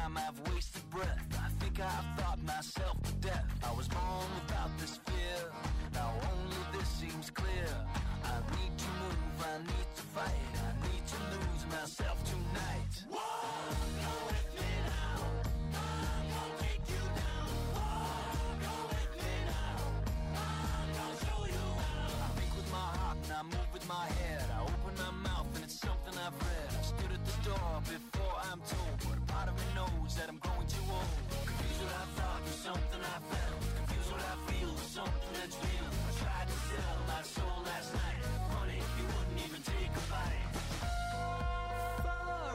time I've wasted breath. I think I've thought myself to death. I was born without this fear. Now only this seems clear. I need to move, I need to fight. I need to lose myself tonight. Go with me now. I'm gonna take you down. Go with me now. I'm gonna show you how. I think with my heart and I move with my head. I open my mouth and it's something I've read. I stood at the door before I'm told, but a part of me knows that I'm growing too old. Confused what I thought was something I felt. Confused what I feel was something that's real. I tried to sell my soul last night. Honey, you wouldn't even take a bite. Far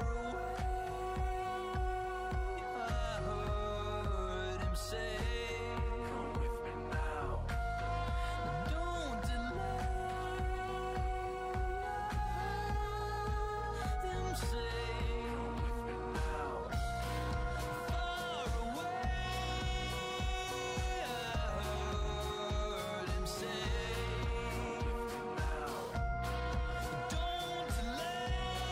away, I heard him say, come with me now. Don't delay. Him say, come with me now. Far away, I heard him say, come with me now. Don't delay.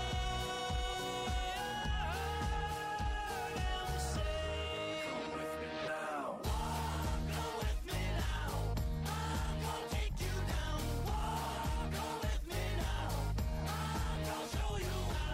Him say, come with me now. Go with me now. I'm gonna take you down. Go with me now. I'm gonna show you how.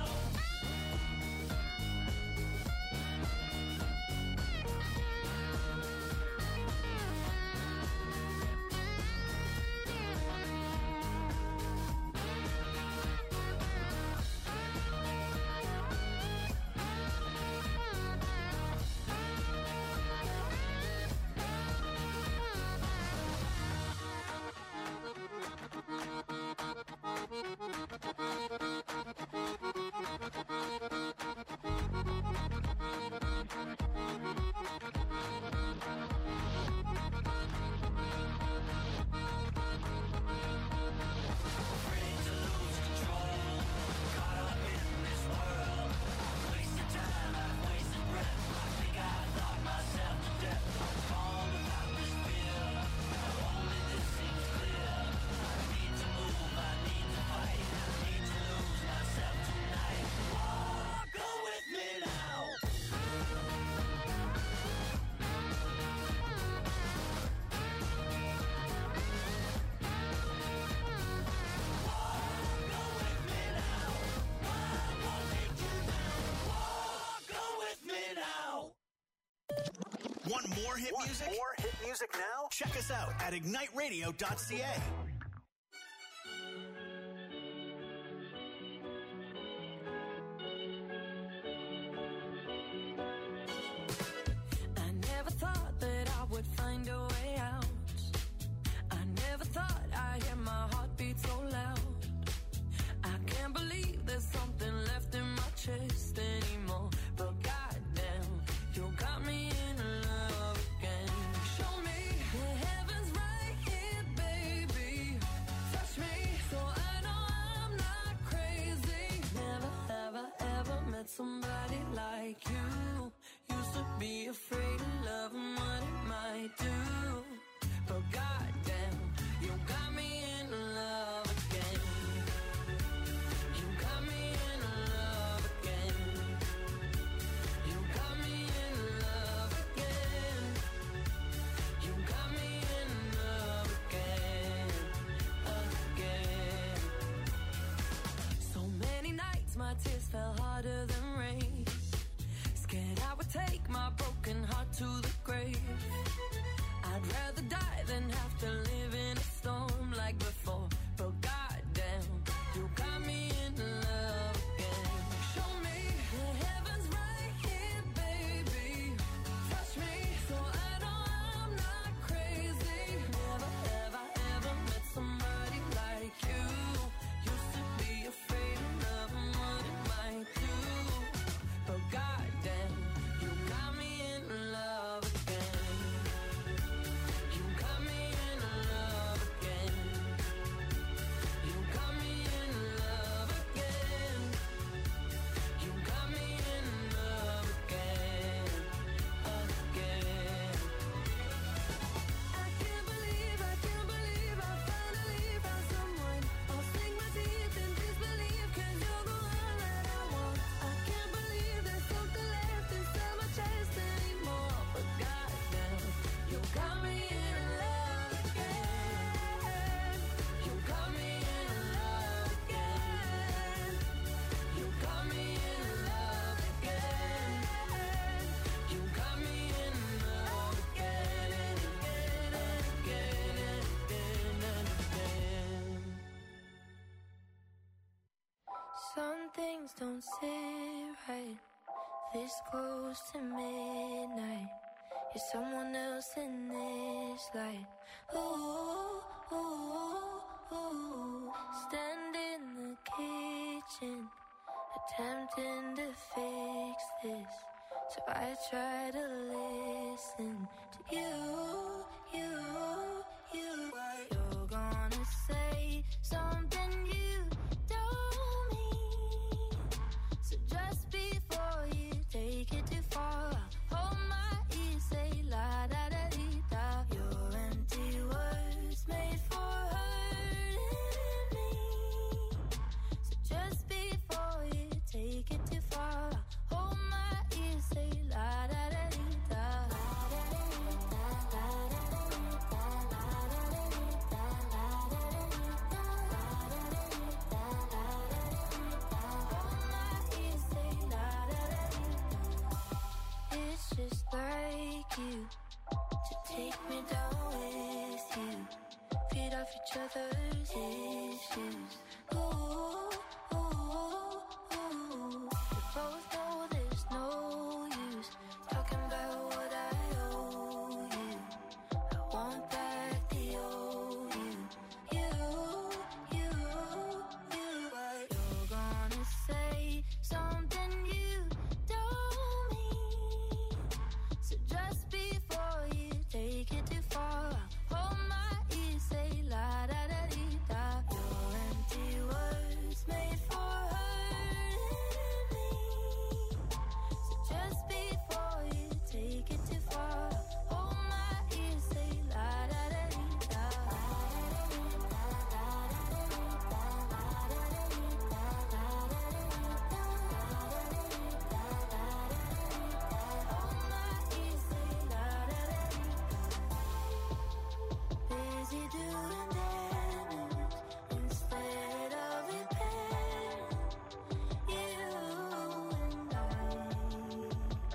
Afraid to lose control, caught up in this world. Wasted time, I've wasted breath. I think I thought myself to death. I was born without this fear. Now only this seems clear. I need to move, I need to fight. I need to lose myself tonight. Go with me now. Go with me now. I'm gonna take you down. Go with me now. Want more hit music? More hit music now? Check us out at igniteradio.ca. I never thought that I would find a way out. I never thought I'd hear my heartbeat so loud. I can't believe there's something left in my chest anymore. But goddamn, you got me in love again. Show me the heavens right here, baby. Touch me so I know I'm not crazy. Never have I ever met somebody like you. Used to be afraid of love and what it might do. But goddamn, you got me in love again. You got me in love again. You got me in love again. You got me in love again, again. So many nights my tears fell harder than rain. Scared I would take my broken heart to the grave. I'd rather die than have to live in a storm like before. But goddamn, you got me in love again. Show me the heavens right here, baby. Touch me so I know I'm not crazy. Never have I ever met somebody like you. Used to be afraid of love and what it might do. But goddamn, you got me in love again. things don't sit right. This close to midnight. You're someone else in this light. Ooh, ooh, ooh. Stand in the kitchen, attempting to fix this. So I try to listen to you. You're gonna say something you don't mean. So just before you take it too far, hold my ear, say la da da dee da. Your empty words made for hurting me. So just before you take it too far, hold my ear, say la da da dee da. It's just like you to take me down with you, feed off each other's issues. Ooh, ooh, ooh. We both know there's no use talking about what I owe you. I want back the old you. You're gonna say something you don't mean. So just before you take it too far, hold my ear, say la da da dee da. Your empty words made for hurting me. So just before you take it too far, hold my ear, say la da da dee da. Busy doing damage instead of repairing you and I.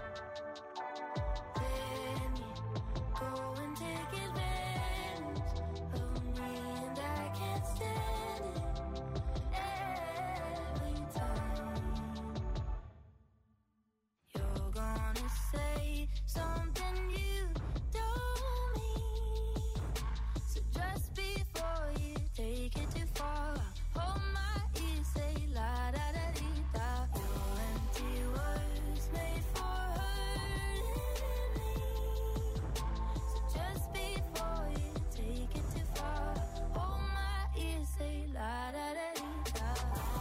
Then you go and take advantage of me, and I can't stand it every time. You're gonna say something you don't mean. So just before you take it too far, hold my ear, say la da da dee da. Your empty words made for hurting me. So just before you take it too far, hold my ear, say la da da dee da.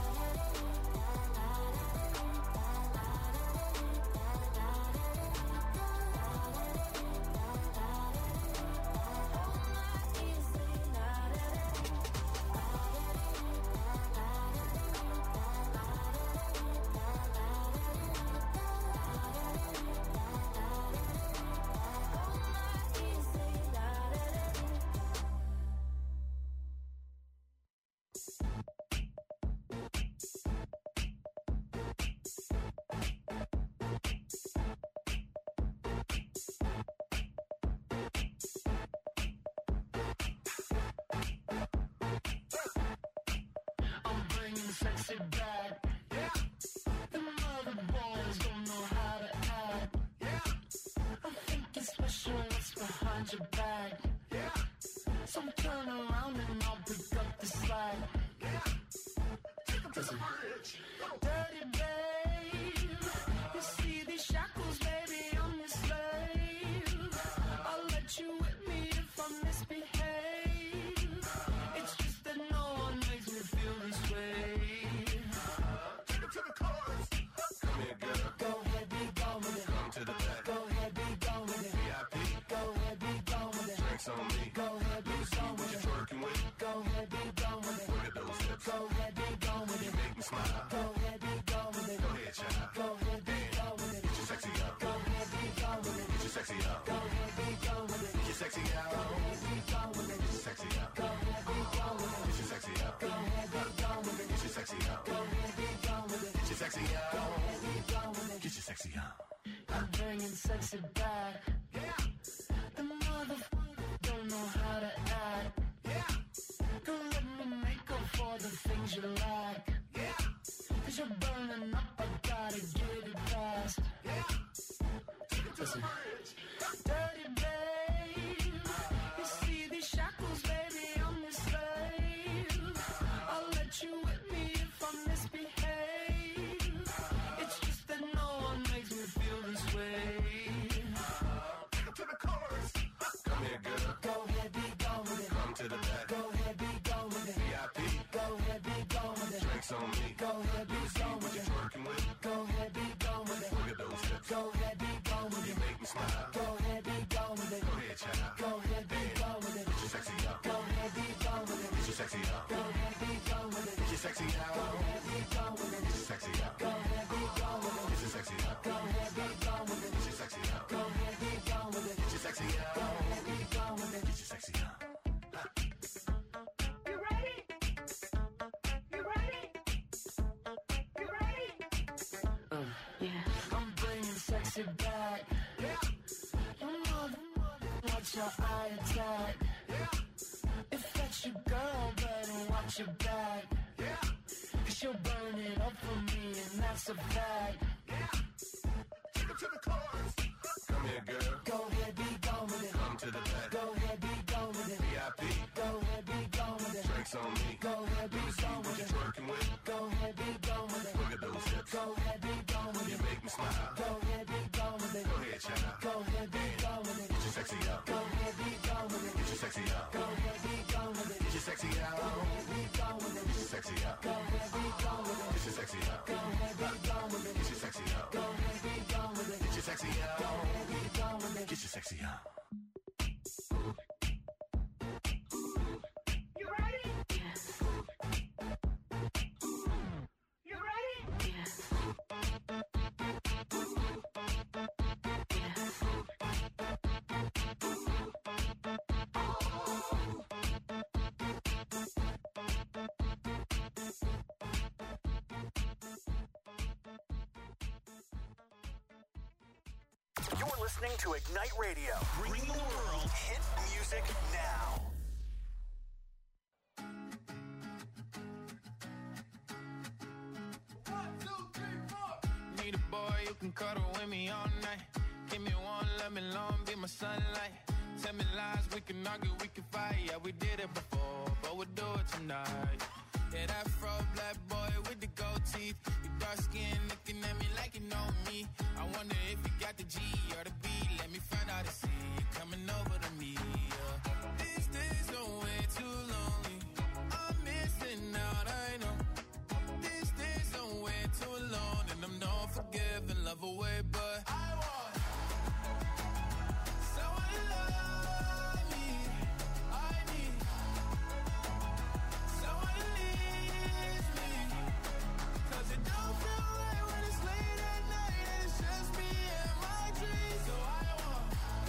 I'm bringing sexy back. Yeah. The mother boys don't know how to act. Yeah. I think it's special what's behind your back. Yeah. So turn around and I'll pick up the slack. Yeah. Take 'em to the bridge. Dirty babe. You see these shackles, baby, I'm your slave. I'll let you whip me if I misbehave. It's just that no one makes me feel this way. Take 'em to the chorus. Come here, girl. Go ahead, be gone with it. Come to the back. Go ahead, be gone with it. VIP. Go ahead, be gone with it. Drinks on me. Go ahead, be gone with it. Working with. Go ahead, be gone with it. Look at those hips. Go ahead, be gone with it. You make me smile. Go ahead, be gone with it. Go ahead, child. Go ahead, be gone with it. Get your sexy up. Go ahead, be gone with it. Get your sexy up. Go ahead, be gone with it. Get your sexy out. Go ahead, be gone with it. Get your sexy up. Go ahead, be gone with it. Get your sexy up. Go ahead, be gone with it. Get your sexy up. Go ahead, be gone with it. Get your sexy up. Go ahead, be gone with it. Get your sexy up. I'm bringing sexy back. Yeah. The motherfucker don't know how to act. Yeah. Don't let me make up for the things you lack. Yeah. 'cause you're burning up, I gotta get it fast. Listen. Dirty babe, you see these shackles, baby, I'm your slave. I'll let you whip me if I misbehave. It's just that no one makes me feel this way. To the chorus. Come here, girl. Go ahead, be gone with it. Come to the back. Go ahead, be gone with it. VIP. Go ahead, be gone with it. Drinks on me. Go ahead, be gone with it. Working with. Go ahead, be gone with it. Look at those hips. Go ahead, be gone with You it. make me smile. Go ahead, be gone with it. Go ahead, child. Go ahead, be gone with it. Get your sexy out. Go ahead, be gone with it. Get your sexy out. Go ahead, be gone with it. Get your sexy out. Go ahead, be gone with it. Get your sexy out. Go ahead, be gone with it. Get your sexy out. Go ahead, be gone with it. Get your sexy out. Go ahead, be gone with it. Get your sexy out. Go ahead, be gone with it. Get your sexy out. You ready? You ready? You ready? Yeah. I'm bringing sexy back. You know watch your eye attack. If that's your girl, better watch your back. 'Cause she'll burn it up for me, and that's a fact. Take it to the chorus. Come here, girl. Go ahead, be gone with it. Come to the back. Go ahead, be gone with it. VIP. Go ahead, be gone with it. Drinks on me. Go ahead, be gone with What it. you working with? Go ahead, be gone with it. Look at those hips. Go ahead, be gone with You it. make me smile. Go ahead, be gone with it. Go ahead, child. Go ahead, be gone with it. Get your sexy out. Go ahead, be gone with it. Get your sexy out. Go ahead, be gone with it. Get your sexy out. Go ahead, be gone with it. Get your sexy out. Go ahead, be gone with it. Get your sexy out. Go ahead, be gone with it. Get your sexy out. Go ahead, be gone with it. Get your sexy out. Go ahead, be gone with it. Get your sexy out. You ready? You ready? You're listening to Ignite Radio, bringing the world hit music now. Need a boy you can cuddle with me all night. Give me one, let me long, be my sunlight. Tell me lies, we can argue, we can fight. Yeah, we did it before, but we'll do it tonight. Yeah, that fro black boy with the gold teeth. Your dark skin looking at me like you know me. I wonder if you got the G or the B. Let me find out and see you coming over to me. Yeah. These days are way too lonely. I'm missing out, I know. These days are way too long, and I'm not forgiving, love away, but I want someone to love me. I need someone to leave me, 'cause it don't feel right when it's late at night and it's just me and my dreams. So I want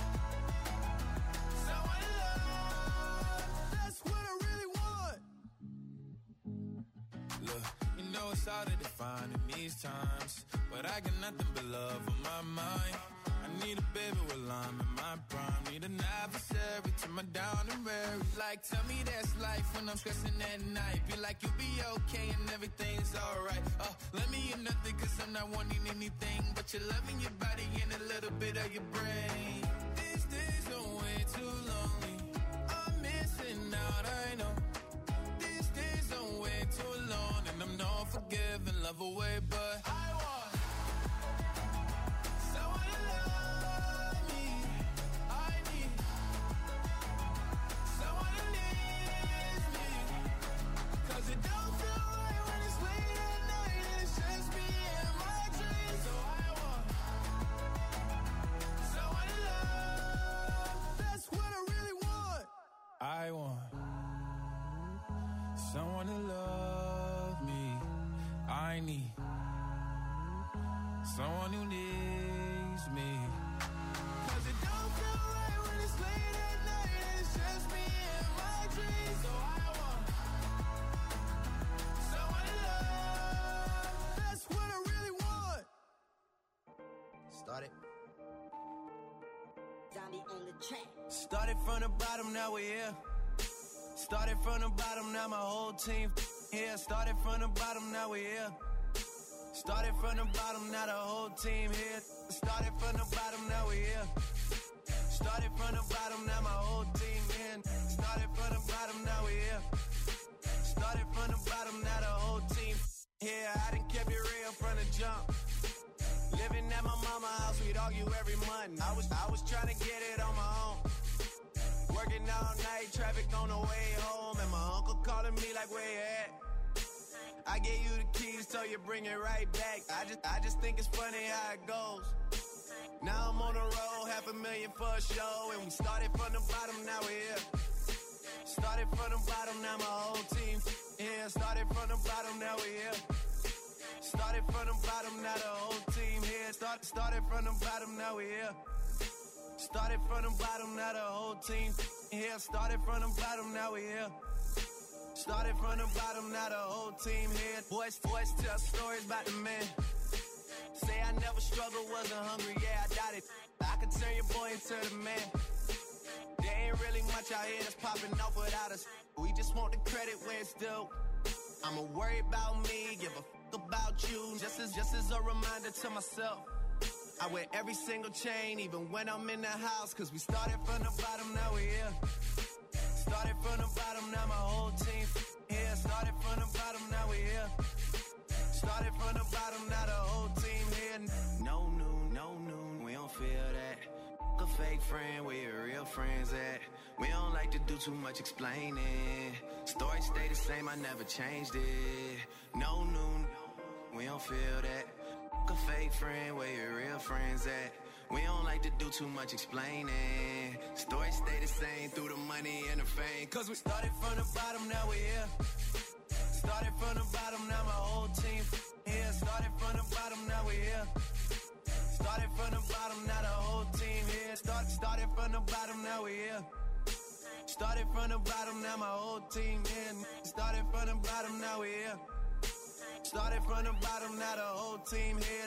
someone to love. That's what I really want. Look, you know it's hard to define in these times, but I got nothing but love on my mind. I need a baby while I'm in my prime. Need an adversary to my down and weary. Like, tell me that's life when I'm stressing at night. Be like, you'll be okay and everything's alright. Let me in nothing 'cause I'm not wanting anything but your love in your body and a little bit of your brain. These days are way too lonely. I'm missing out, I know. These days are way too long, and I'm not forgiving, love away, but I want someone to love me. I need someone to leave me, 'cause it don't feel right when it's late at night and it's just me and my dreams. So I want someone to love. That's what I really want. I want someone to love me. I need someone who needs me, 'cause it don't feel right when it's late at night and it's just me and my dreams. So I want someone to love. That's what I really want. Started. Zombie on the track. Started from the bottom, now we're here. Started from the bottom, now my whole team here. Started from the bottom, now we're here. Started from the bottom, now the whole team here. Started from the bottom, now we here. Started from the bottom, now my whole team in. Started from the bottom, now we here. Started from the bottom, now the whole team here. I done kept it real from the jump. Living at my mama's house, we'd argue every month. I was trying to get it on my own. Working all night, traffic on the way home, and my uncle calling me like, where you at? I gave you the keys, so you bring it right back. I just think it's funny how it goes. Now I'm on the road, $500,000 for a show, and we started from the bottom, now we're here. Started from the bottom, now my whole team here. Started from the bottom, now we're here. Started from the bottom, now the whole team here. Started from the bottom, now we're here. Started from the bottom, now the whole team here. Started from the bottom, now we're here. Started from the bottom, now the whole team here. Boys tell stories about the man. Say I never struggled, wasn't hungry, yeah, I doubt it. I could turn your boy into the man. There ain't really much out here that's popping off without us. We just want the credit where it's due. I'ma worry about me, give a fuck about you. Just as a reminder to myself. I wear every single chain, even when I'm in the house. Cause we started from the bottom, now we're here. Started from the bottom, now my whole team here. Started from the bottom, now we're here. Started from the bottom, now the whole team here. No noon, we don't feel that. A fake friend, where your real friends at? We don't like to do too much explaining. Story stay the same, I never changed it. No noon, we don't feel that. A fake friend, where your real friends at? We don't like to do too much explaining. Story stay the same through the money and the fame. Cause we started from the bottom, now we're here. Started from the bottom, now my whole team here. Started from the bottom, now we're here. Started from the bottom, now the whole team here. Started from the bottom, now we're here. Started from the bottom, now my whole team here. Started from the bottom, now we're here. Started from the bottom, now the whole team here.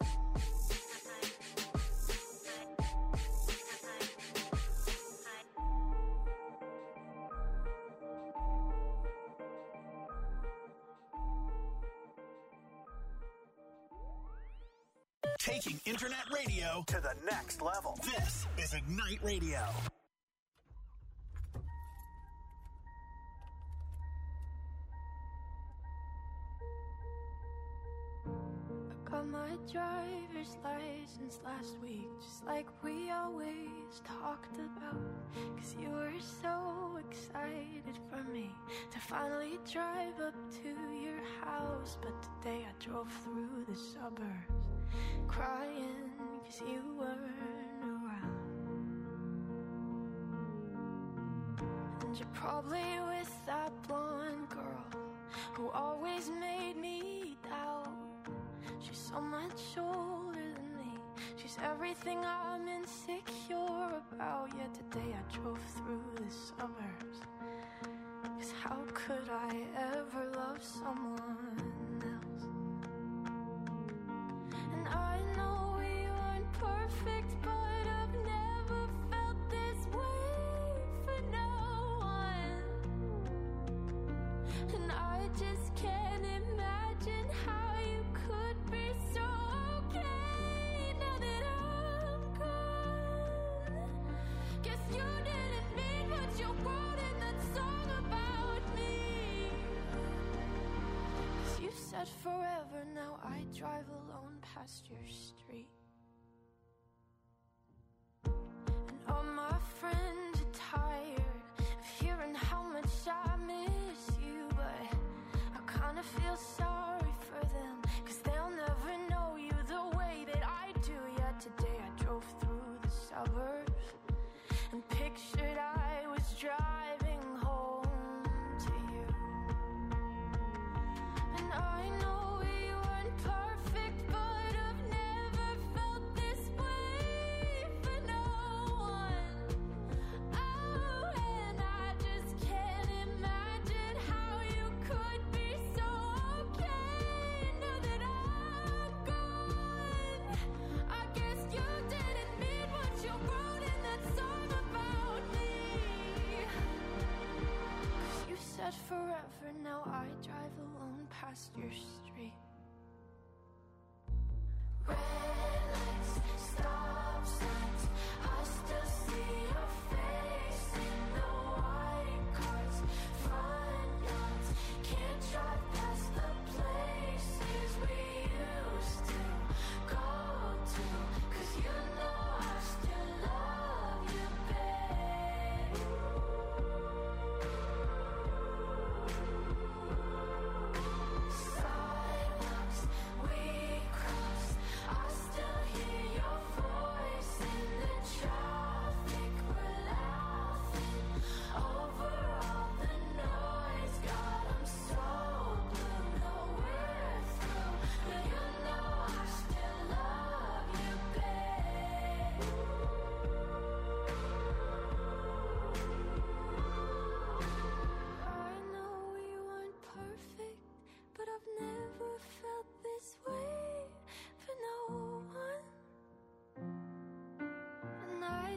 Taking internet radio to the next level. This is Ignite Radio. I got my driver's license last week, just like we always talked about. Cause you were so excited for me to finally drive up to your house. But today I drove through the suburbs crying cause you weren't around. And you're probably with that blonde girl who always made me doubt. She's so much older than me. She's everything I'm insecure about. Yet today I drove through the suburbs. Cause how could I ever love someone else? And I know we weren't perfect, but I've never felt this way for no one. And I just can't imagine how you could be so okay now that I'm gone. Guess you didn't mean what you wrote in that song about me. Cause you said forever, now I drive alone past your street. And all my friends are tired of hearing how much I miss you. But I kinda feel sorry for them, cause they'll never know you the way that I do. Yet today I drove through the suburbs and pictured I was driving home to you. And I know we weren't perfect, but I've never felt this way for no one. Oh, and I just can't imagine how you could be so okay now that I'm gone. I guess you didn't mean what you wrote in that song about me. Cause you said forever, now I drive alone past your street.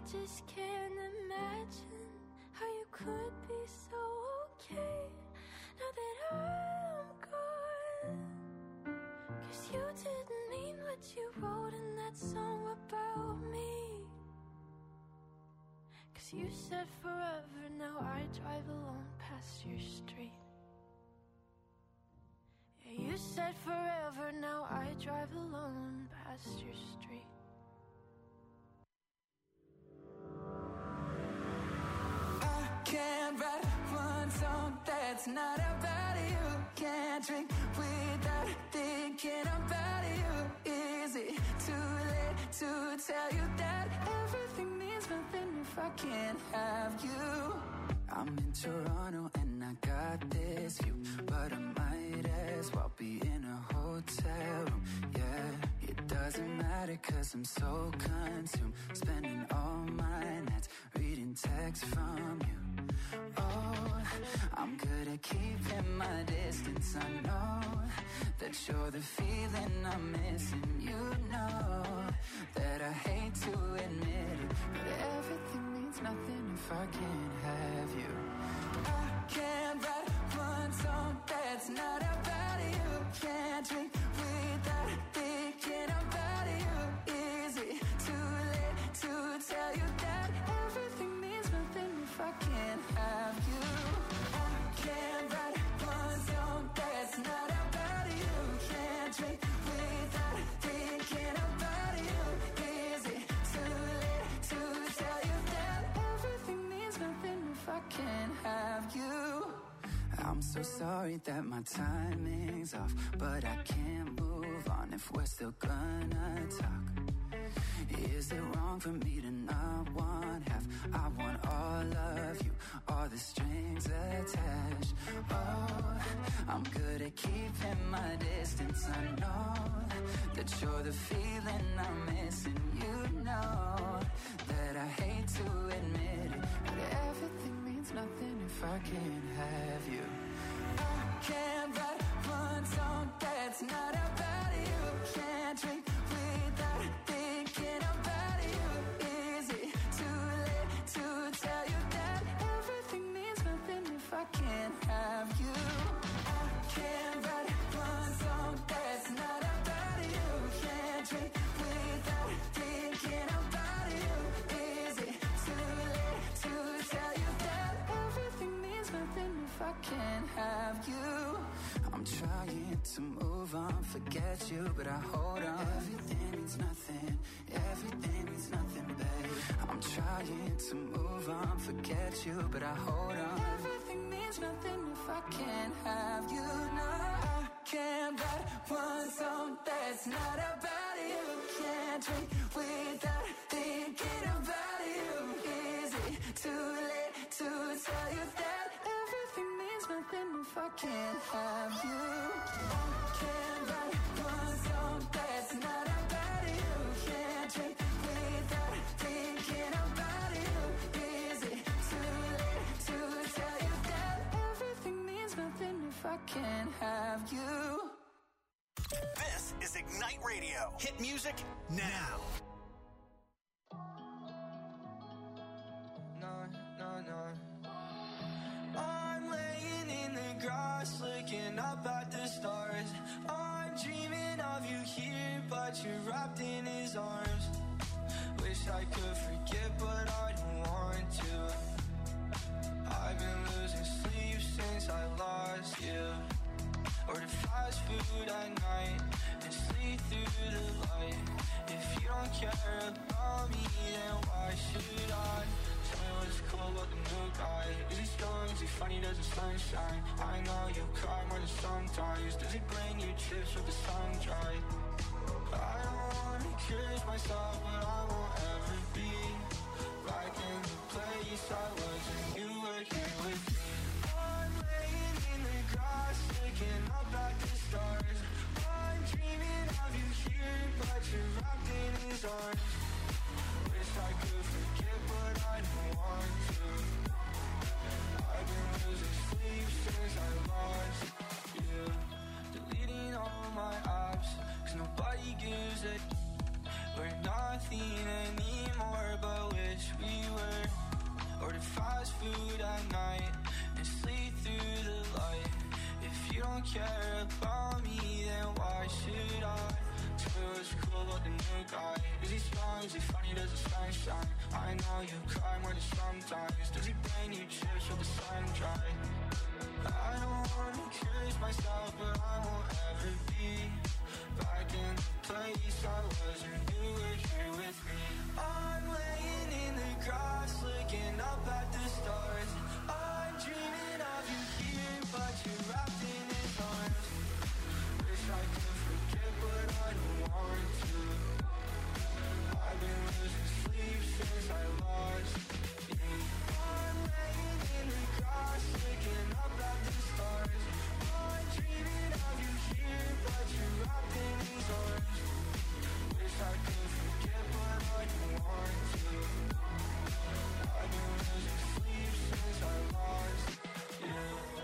just can't imagine how you could be so okay now that I'm gone. 'Cause you didn't mean what you wrote in that song about me. 'Cause you said forever, now I drive alone past your street. Yeah, you said forever, now I drive alone past your street. Can't write one song that's not about you. Can't drink without thinking about you. Is it too late to tell you that everything means nothing if I can't have you? I'm in Toronto and I got this view, but I might as well be in a hotel room. Yeah, it doesn't matter 'cause I'm so consumed, spending all my nights reading texts from you. Oh, I'm good at keeping my distance. I know that you're the feeling I'm missing. You know that I hate to admit it, but everything means nothing if I can't have you. I can't write one song that's not about you. Can't drink without thinking about you. Is it too late to tell you that everything means nothing if I can't have you? I can't write one song that's not about you. Can't drink without thinking about you. Is it too late to tell you that everything means nothing if I can't have you? I'm so sorry that my timing's off, but I can't move on if we're still gonna talk. Is it wrong for me to not want half? I want all of you, all the strings attached. Oh, I'm good at keeping my distance. I know that you're the feeling I'm missing. You know that I hate to admit it, but everything means nothing if I can't have you. I can't write one song that's not about you. Can't drink without thinking about you. Is it too late to tell you that everything means nothing if I can't have you? I can't write one song that's not about you. Can't drink without thinking about you. Is it too late to tell you that everything means nothing if I can't have you? I'm trying to move on, forget you, but I hold on. Everything means nothing, everything means nothing, babe. I'm trying to move on, forget you, but I hold on. Everything means nothing if I can't have you. No, I can't write one song that's not about you. Can't drink without thinking about you. Is it too late to tell you that everything means nothing if I can't have you? I can't write one song that's not about you. Can't drink without thinking about you. Is it too late to tell you that everything means nothing if I can't have you? This is Ignite Radio. Hit music now. I'm laying in the grass, looking up at the stars. I'm dreaming of you here, but you're wrapped in his arms. Wish I could forget, but I don't want to. I've been losing sleep since I lost you. Order fast food at night and sleep through the light. If you don't care about me, then why should I? Tell me what's cool about the new guy. Is he strong? Is he funny? Does the sunshine? I know you cry more than sometimes. Does he bring you chips with the sun dry? I don't wanna curse myself, but I won't ever be back in the place I was when you were here with me. I'm laying in the grass, looking up at the stars. I'm dreaming of you here, but you're wrapped in his arms. Wish I could forget, but I don't want to. I've been losing sleep since I lost you. Deleting all my apps, 'cause nobody gives a we're nothing anymore, but we're wish we were. Order fast food at night and sleep through the light. If you don't care about me, then why should I? Tell us cool about the new guy. Is he strong? Is he funny? Does the sun shine? I know you cry more than sometimes. Does he bring you chips with the sun dry? I don't wanna accuse myself, but I won't ever be back in the place I was when you were here with me. I'm laying in the grass, looking up at the stars. I'm dreaming of you here, but you're wrapped in his arms. Wish I could forget, but I don't want to. I've been losing sleep since I lost you. I'm laying in the grass, looking up at the stars. I'm dreaming of you here, but you're wrapped in his arms. Wish I could forget, but I don't want to. I've been losing sleep since I lost you.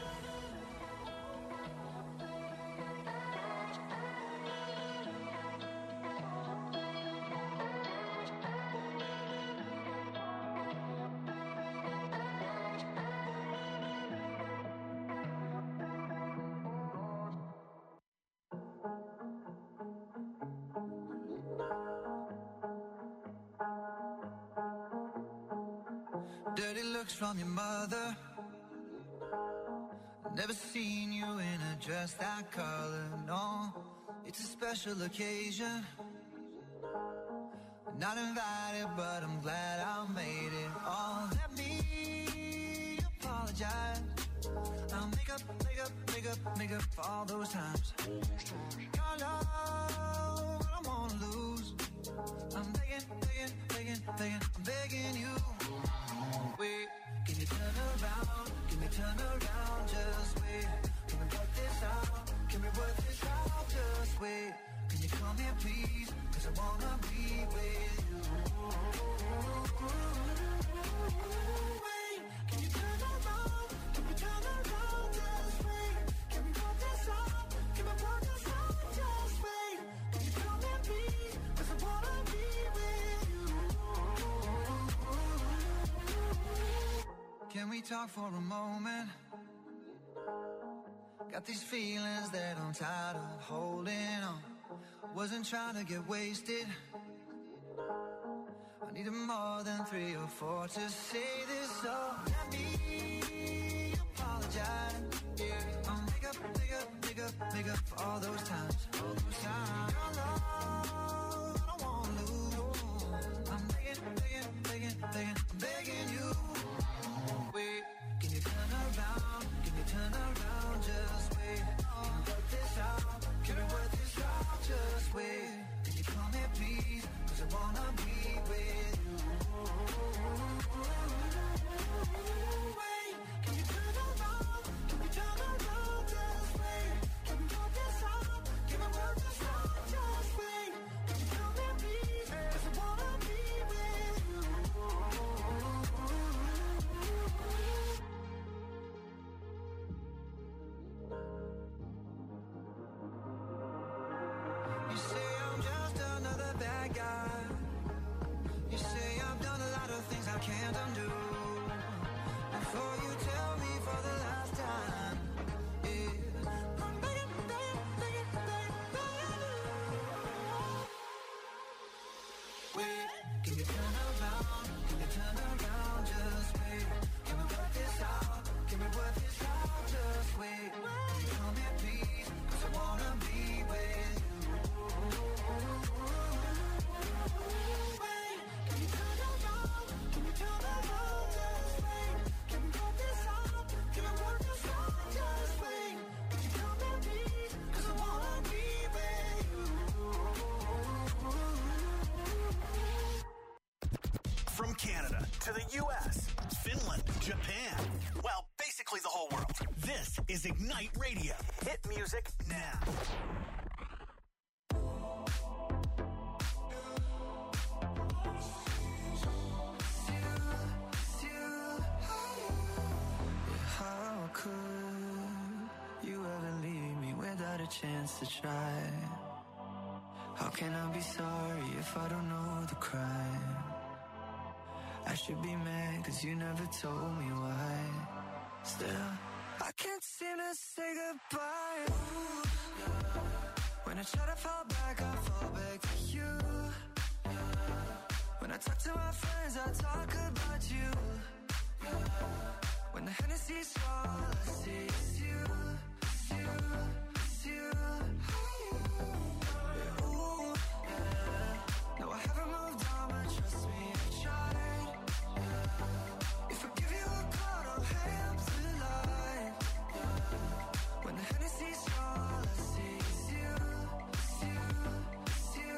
Dirty looks from your mother. Never seen you in a dress that color, no. It's a special occasion. Not invited, but I'm glad I made it. Oh, let me apologize. I'll make up for all those times. Your love, I don't wanna lose. I'm begging, I'm begging you. Wait, can you turn around? Can you turn around? Just wait. Can we work this out? Can we work this out? Just wait. Can you come here, please? 'Cause I wanna be with you. Wait, can you turn around? Can we turn around? Just wait. Can we work this out? Can we work this out? Just wait. Can you come here, please? 'Cause I wanna be with you. Can we talk for a moment? Got these feelings that I'm tired of holding on. Wasn't trying to get wasted. I needed more than 3 or 4 to say this, so let me apologize. Yeah, I'll make up for all those times. Your love, I don't wanna lose. I'm begging you. Wait, can you turn around? Can you turn around? Just wait. Can we work this out? Can we work this out? Just wait. Can you come here, please? 'Cause I wanna be with you. Wait, can you turn around? Can we turn around? Just wait. Can we work this out? Can we work this out? Just wait. Can you come here, please? 'Cause I wanna be with you. You say I'm just another bad guy. You say I've done a lot of things I can't undo. Before you tell me for the last time, yeah, I'm begging you. Wait, can you turn around? Can you turn around? Just wait. Can we work this out? Can we work this out? Just wait. Can you come here, please? 'Cause I wanna be with you. Wait, can you turn around? Can you turn around? Just wait. Can we work this out? Can we work this out? Just wait. Can you come here, please? 'Cause I wanna be with you. From Canada to the U.S., Finland, Japan, well, basically the whole world. This is Ignite Radio. Hit music now. How could you ever leave me without a chance to try? How can I be sorry if I don't know the crime? I should be mad cause you never told me why. Still, I can't seem to say goodbye. Ooh, yeah. When I try to fall back, I fall back to you. Yeah. When I talk to my friends, I talk about you. Yeah. When the Hennessy's all I see is you, it's you, it's you. Yeah, ooh, yeah. No, I haven't moved on, but trust me, I tried. Yeah. If I give you a call, don't hang up the line. Yeah. When the Hennessy's all I see is you, it's you, it's you.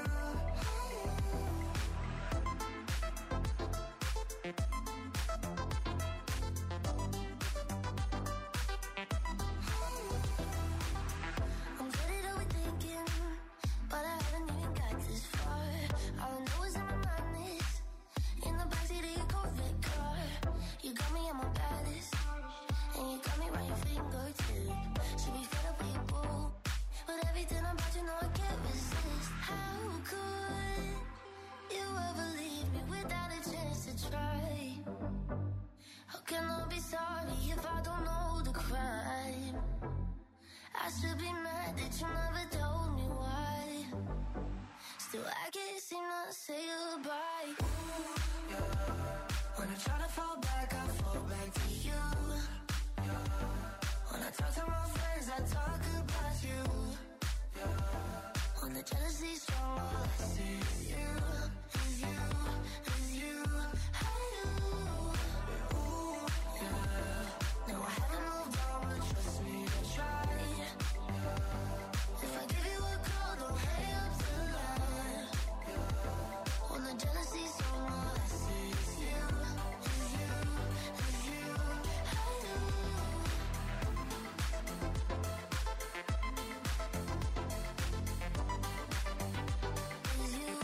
I'm good at overthinking, but I haven't even got this far. All I know is I'm honest. In the backseat of your Corvette car, you got me at my baddest, and you got me right your fingertip. Should be fed up with your boo, but everything about you know I can't resist. How could you ever leave me without a chance to try? How can I be sorry if I don't know the crime? I should be mad that you never told me why. Still, I can't seem to say goodbye. Ooh, yeah. When I try to fall back, I fall back to you. Yeah. When I talk to my friends, I talk about you. Yeah. When the jealousy's strong, all I see is you, is you, is you. Ooh, yeah. No, I haven't moved on, but trust me, I tried. If I give you a call, don't hang up the line. When the jealousy's on, all I see is you, is you, is you. Is you,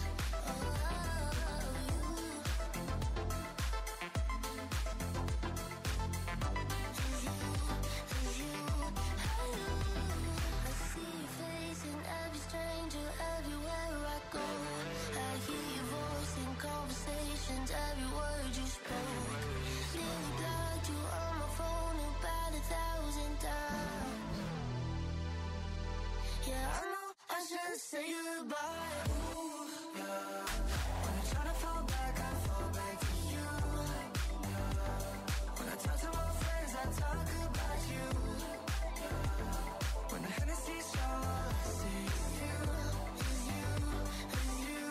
I see your face in every stranger everywhere I go. I hear your voice in conversations, every word you spoke. Nearly blocked you on my phone about 1,000 times. Yeah, I know I should say goodbye. Ooh, yeah. When I try to fall back, I fall back to you. Yeah. When I talk to my friends, I talk about you. When the Hennessy's all I see is you, is you, is you.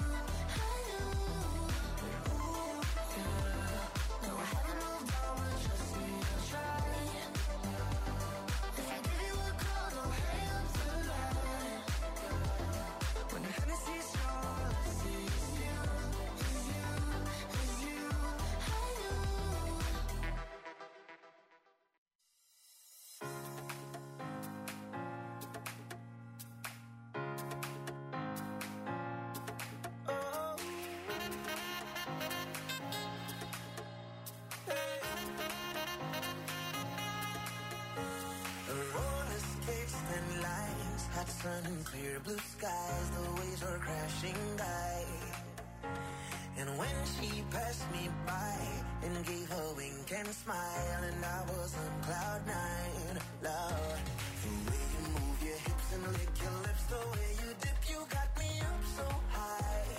Ooh, yeah. No, I haven't moved on, but trust me, I tried. If I give you a call, don't hang up the line. When the Hennessy's all I see is you, is you, is you. Roller skates, thin lines, hot sun and clear blue skies. The waves were crashing by. And when she passed me by and gave a wink and smile, and I was on cloud nine, Lord. The way you move your hips and lick your lips, the way you dip, you got me up so high.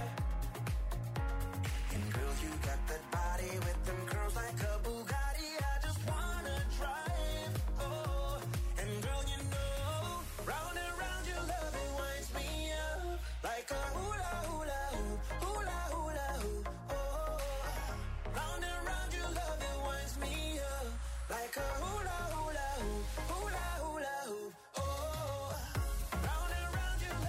And girl, you got that body with them curls like a Bugatti. I just wanna drive, oh. And girl, you know, round and round your love, it winds me up like a hula hula hoop, hula hula hoop, oh. Round and round your love, it winds me up like a hula hula hoop, hula hula hoop, oh. Round and round your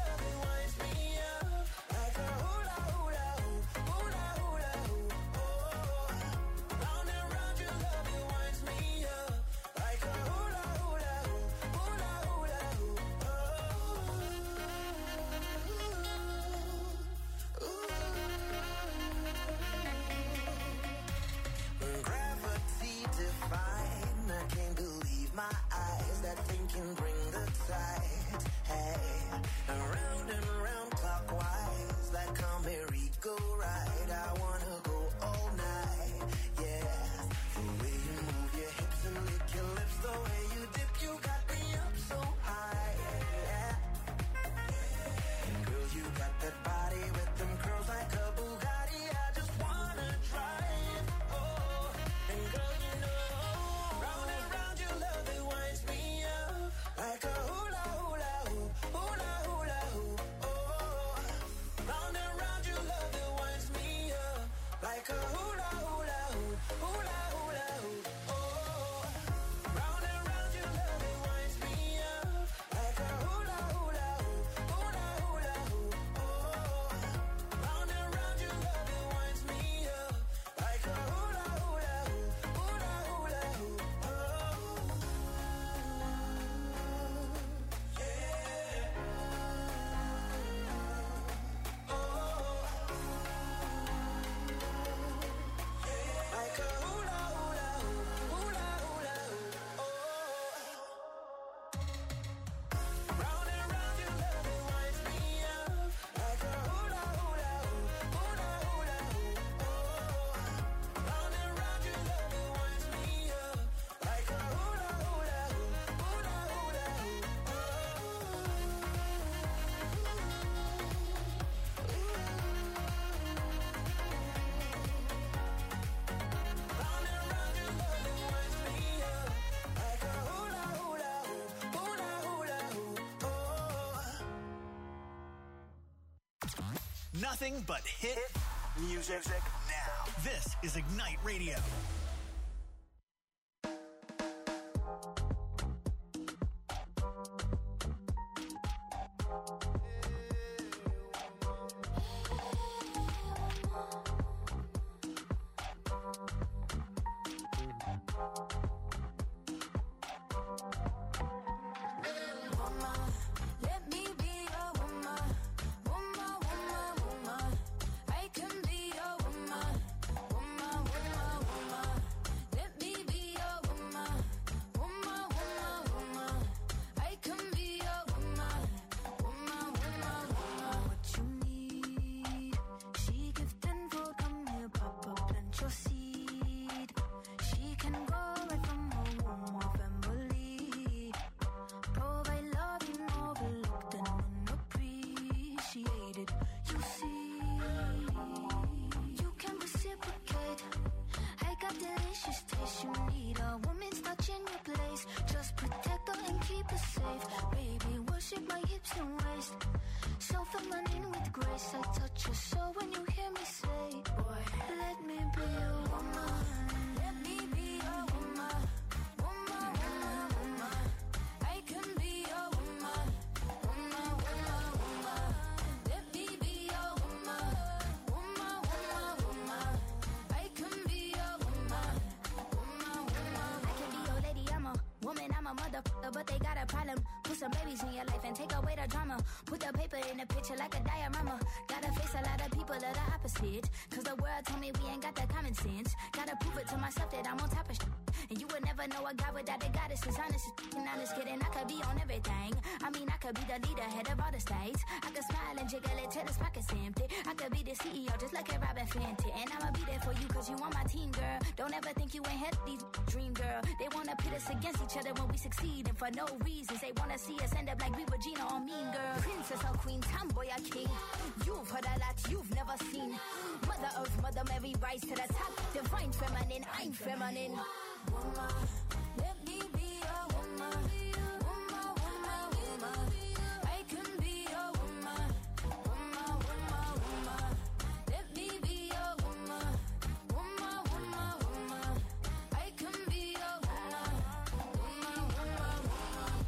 Nothing but hit music now. This is Ignite Radio. But they got a problem. Put some babies in your life and take away the drama. Put the paper in the picture like a diorama. Gotta face a lot of people that are opposite. Cause the world told me we ain't got the common sense. Gotta prove it to myself that I'm on top of shit. And you would never know a guy without a goddess is honest. And honest kidding, I could be on everything. I mean, I could be the leader, head of all the states. I could smile and jiggle it till his pockets empty. I could be the CEO just like a Robin Fenty. And I'ma be there for you cause you on my team, girl. Don't ever think you ain't had these dream, girl. They wanna pit us against each other when we succeed. And for no reasons, they wanna see us end up like we Regina or Mean Girl. Princess or queen, tomboy or king. You've heard a lot you've never seen. Mother Earth, Mother Mary, rise to the top. Divine feminine, I'm feminine. Woman, let me be a woman. Woman, woman, woman. I can be a woman. Woman, woman, woman. Let me be a woman. Woman, woman, woman. I can be a woman. Woman, woman, woman.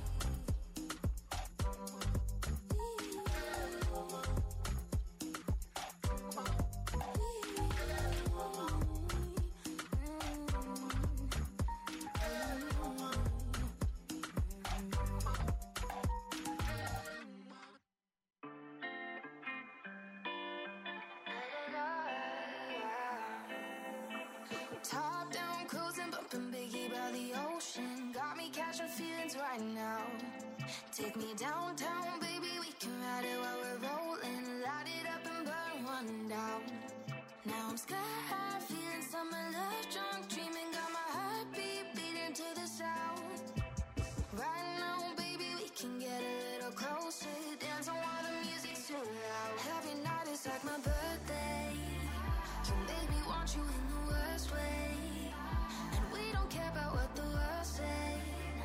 Top down, cruising, bumping Biggie by the ocean. Got me catching feelings right now. Take me downtown, baby, we can ride it while we're rolling. Light it up and burn one down. Now I'm sky high, feeling summer love drunk, dreaming, got my heartbeat beating to the sound. Right now, baby, we can get a little closer. Dance on while the music's too loud. Every night is like my birthday. Can baby want you in the worst way. And we don't care about what the world say.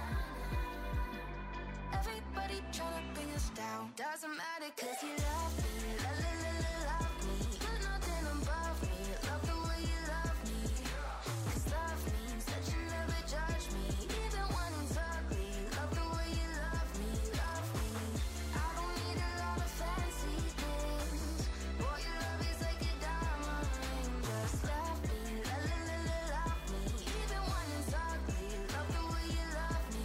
Everybody tryna bring us down. Doesn't matter cause you love me. Love me. Put nothing above me. Love the way you love me. Cause love means that you never judge me. Even when it's ugly. Love the way you love me. Love me. I don't need a lot of fancy things. Boy, your love is like a diamond ring. Just love me. Love me. Even when it's ugly. Love the way you love me.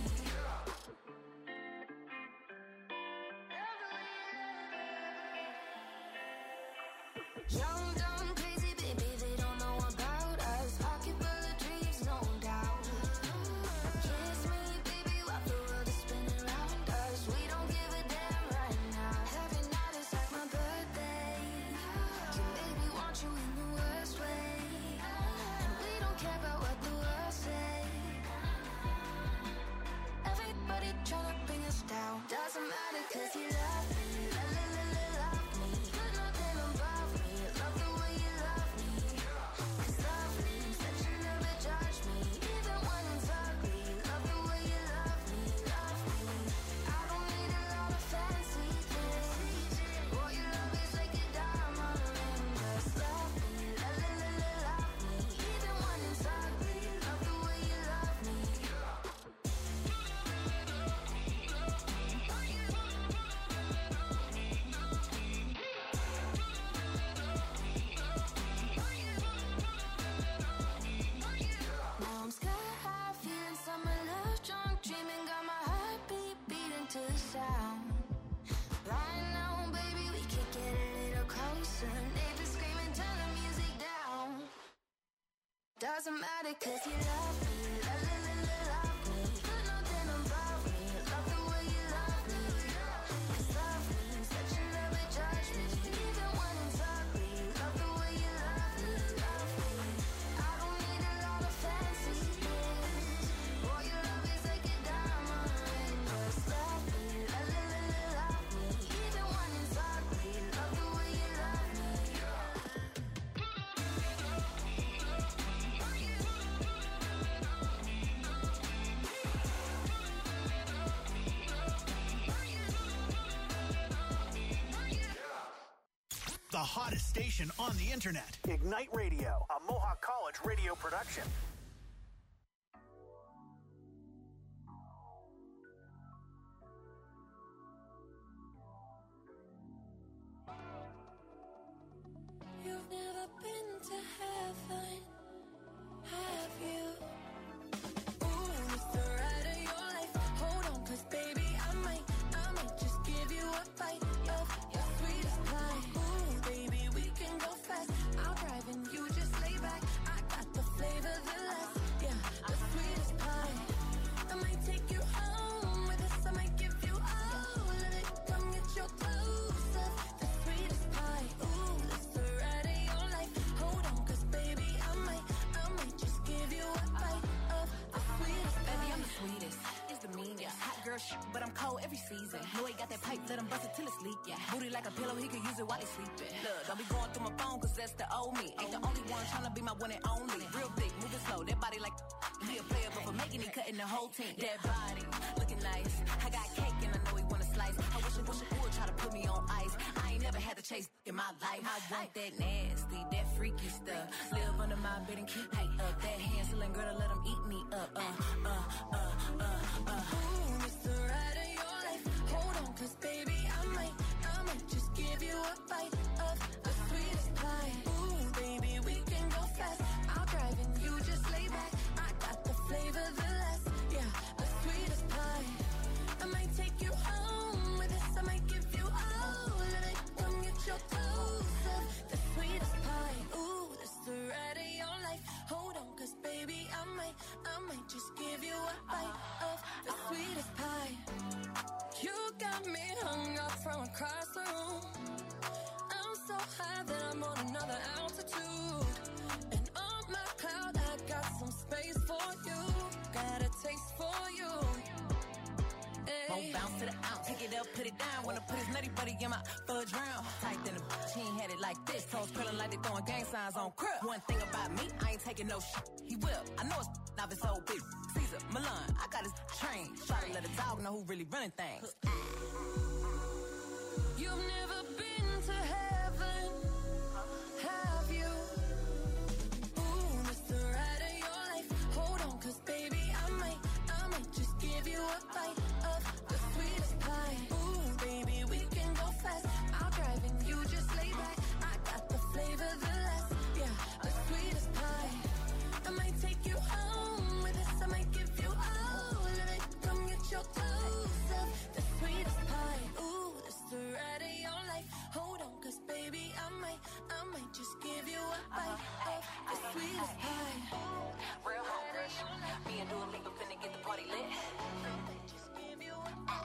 Young, dumb, crazy, baby, they don't know about us. Pocket full of dreams, no doubt. Kiss me, baby, while the world is spinning around us. We don't give a damn right now. Every night is like my birthday. Can baby want you in the worst way. And we don't care about what the world say. Everybody tryna bring us down. Doesn't matter cause you love me. Love me. Put nothing above me. Love the doesn't matter, cause you love me, love me. Got nothing above me, love the way you love me. Cause love me, such a never judge me. Even when it's ugly, love the way you love me, love me. I don't need a lot of fancy things. All your love is like a diamond ring. Just love me, love me. Even when it's ugly, love the way you love me. The hottest station on the internet. Ignite Radio, a Mohawk College radio production. You've never been to heaven, have you? Ooh, it's the ride of your life. Hold on, cause baby, I might just give you a bite of your sweetest pie. Ooh, baby, we can go fast. I'll drive and you just lay back. I got the flavor, the last, yeah, the sweetest pie. I might take you home with us. I might give you all of it. Come get your clothes up, the sweetest pie. Ooh, it's the ride of your life. Hold on, cause baby, I might just give you a bite of the sweetest pie. Baby, I'm the sweetest. It's the meanest. Hot girl shit, but I'm cold every season. Know he got that pipe, let him bust it till it's leak. Yeah. Booty like a pillow, he could use it while he's sleeping. Look, don't be going through my phone, cause that's the old me. Ain't the only one tryna be my one and only. Real thick, moving slow, that body like he a player, but for making it, cutting the whole team. That body, looking nice. I got cake and I know he wanna slice. I wish it would try to put me on ice. I ain't never had to chase in my life. I want that nasty, that freaky stuff. Live under my bed and keep me up. That handling girl to let him eat me up. Ooh, it's the ride of your life. Hold on, cause baby, I might just give you a bite of the sweetest pie. Ooh, baby, we can go fast. I'll drive and you just lay back. I got the flavor, the last, yeah, the sweetest pie. I might take you home with us. I might give you all of it. Come get your clothes up, the sweetest pie. Ooh, this the ride of your life. Hold on, cause baby, I might just give you a bite of the sweetest pie. You got me hung up from across the room. I'm so high that I'm on another altitude. And on my cloud, I got some space for you. Got a taste for you. Won't bounce to the ounce, pick it up, put it down. Wanna put his nutty buddy in my fudge round. Tight than a bitch, he ain't had it like this. Toes curling like they throwing gang signs on crib. One thing about me, I ain't taking no shit. He will, I know it's not his old bitch. Caesar, Milan, I got his train. Try to let a dog know who really running things. You've never been to heaven, have you? Ooh, it's the ride of your life. Hold on, cause baby, I might just give you a bite of the sweetest pie. Ooh, baby, we can go fast. I'll drive and you just lay back. I got the flavor, the last, yeah, the sweetest pie. I might take you home with us. I might give you all of it. Come get your clothes up, the sweetest pie. Ooh, it's the ride of your life. Hold on, cause baby, I might just give you a bite of the sweetest pie. Real home rush. Me and Dua Lipa finna get the party lit. Just give you a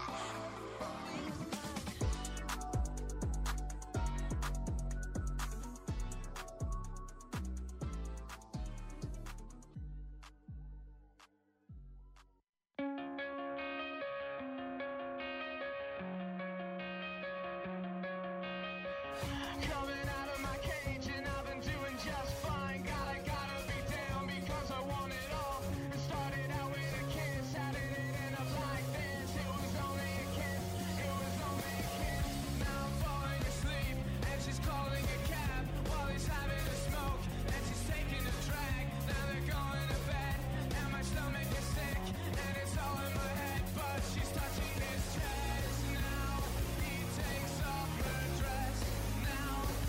Coming out of my cage and I've been doing just fine. Gotta be down because I want it all. It started out with a kiss, how did it end up like this? It was only a kiss, it was only a kiss. Now I'm falling asleep and she's calling a cab while he's having a smoke and she's taking a drag. Now they're going to bed and my stomach is sick and it's all in my head, but she's touching his chest. Now he takes off her dress. Now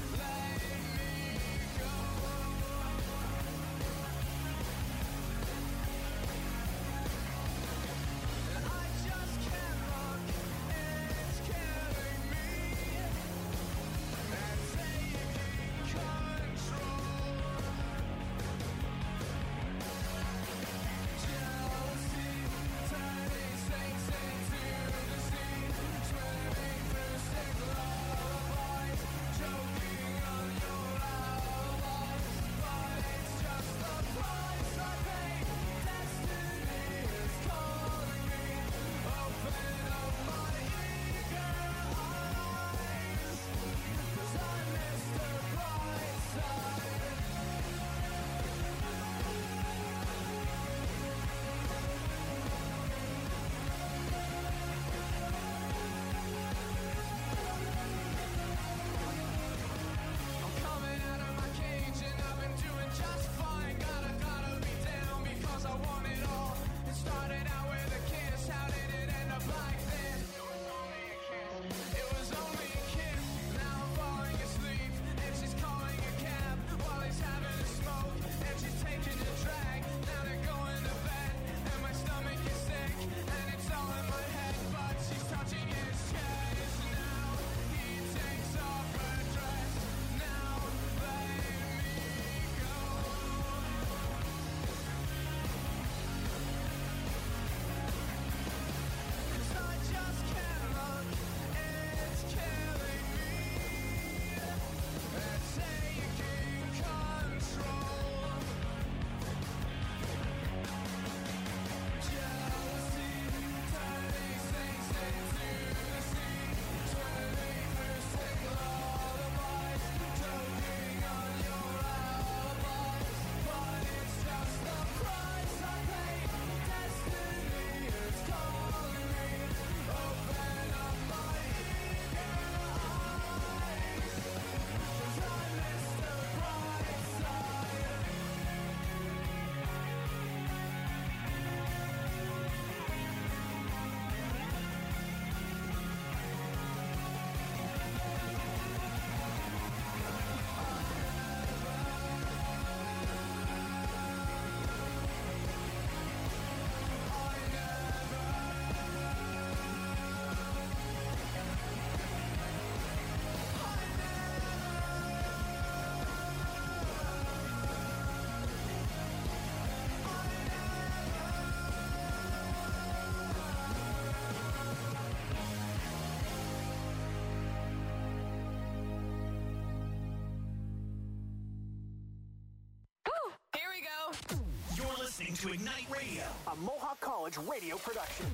listening to Ignite Radio, a Mohawk College radio production.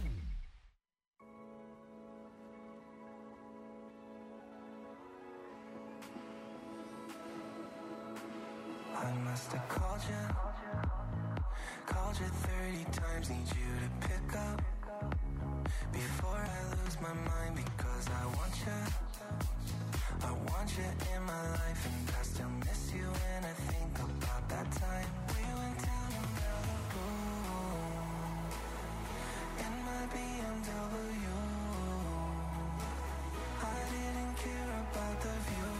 I must have called you 30 times, need you to pick up before I lose my mind, because I want you in my life, and I still miss you when I think about that time we went down to Malibu in my BMW. I didn't care about the view,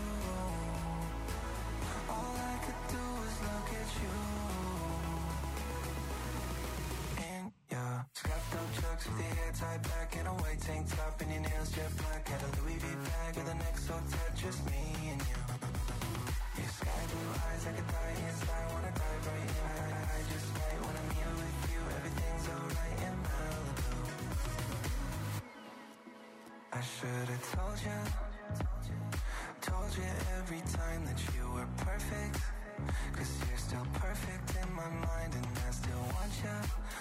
all I could do was look at you. In your strapped up chucks with your hair tied back in a white tank top and your nails jet black. Had a Louis V bag with an XO tat, just me and you. Your sky blue eyes, I could die inside, wanna dive right in. I just might when I'm here with you, everything's alright in Malibu. I should've told you every time that you were perfect, 'cause you're still perfect in my mind, and I still want you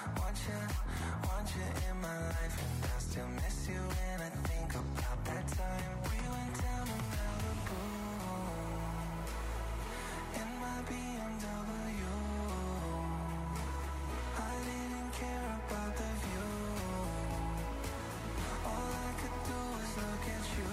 in my life, and I still miss you when I think about that time we went down to Malibu in my BMW. I didn't care about the view, all I could do was look at you.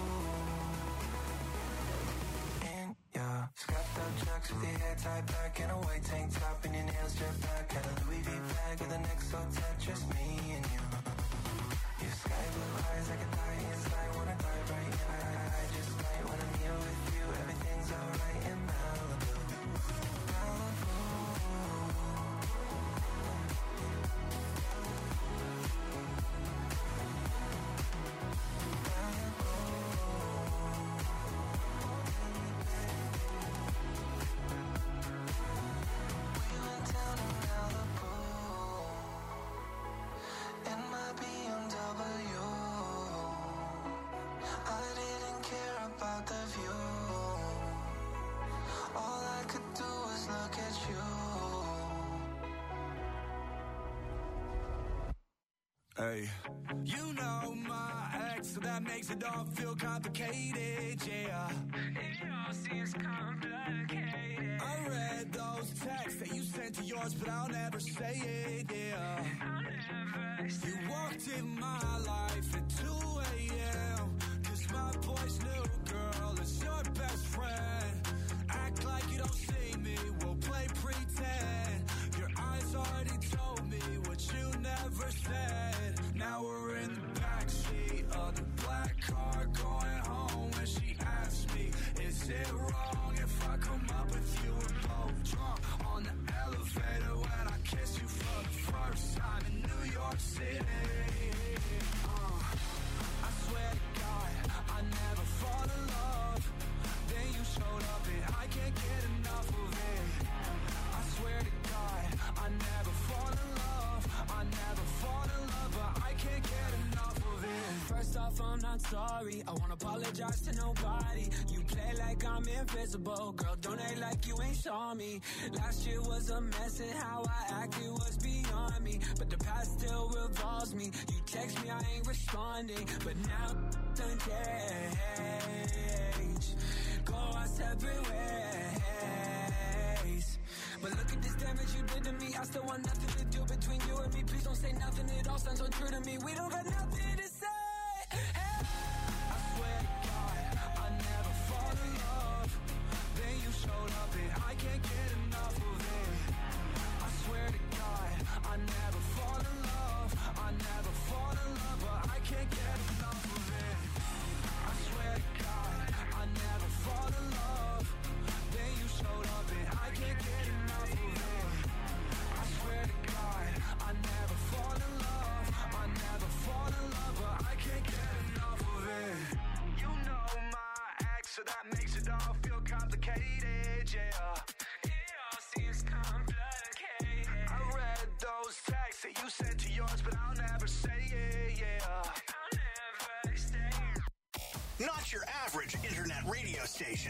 Yeah, strapped up chucks with your hair tied back in a white tank top and your nails jet black. Had a Louis V bag with an XO tat, just me and you. Your sky blue eyes, I could die inside, wanna dive right in. I just might when I'm here with you, everything's alright in Malibu. Hey. You know my ex, so that makes it all feel complicated, yeah. It all seems complicated. I read those texts that you sent to yours, but I'll never say it, yeah. I'll never say it. You walked in my life at 2 a.m. 'cause my boy's new girl is your best friend. Act like you don't see me, we'll play pretend. Your eyes already told me what you never said. Now we're in the backseat of the black car going home, when she asked me, is it wrong if I come up with you? We're both drunk on the elevator when I kiss you for the first time in New York City. I swear to God, I never fall in love. Then you showed up and I can't get enough of it. I swear to God, I never fall in love. I never fall in love, but I can't get enough of it. First off, I'm not sorry, I won't apologize to nobody. You play like I'm invisible, girl, don't act like you ain't saw me. Last year was a mess and how I acted was beyond me, but the past still revolves me. You text me, I ain't responding, but now done change. Go our separate ways. But look at this damage you did to me. I still want nothing to do between you and me. Please don't say nothing, it all sounds untrue to me. We don't got nothing to say. Hey. I swear to God, I never fall in love. Then you showed up and I can't get enough of it. I swear to God, I never fall in love. I never fall in love, but I can't get enough of it. I swear to God, I never fall in love. Then you showed up and I can't get enough of it. I swear to God, I never fall in love. I never fall in love, but I can't get enough of it. You know my ex, so that makes it all feel complicated, yeah. It all seems complicated. I read those texts that you sent to yours, but I'll never say it, yeah. I'll never say it. Not your average internet radio station.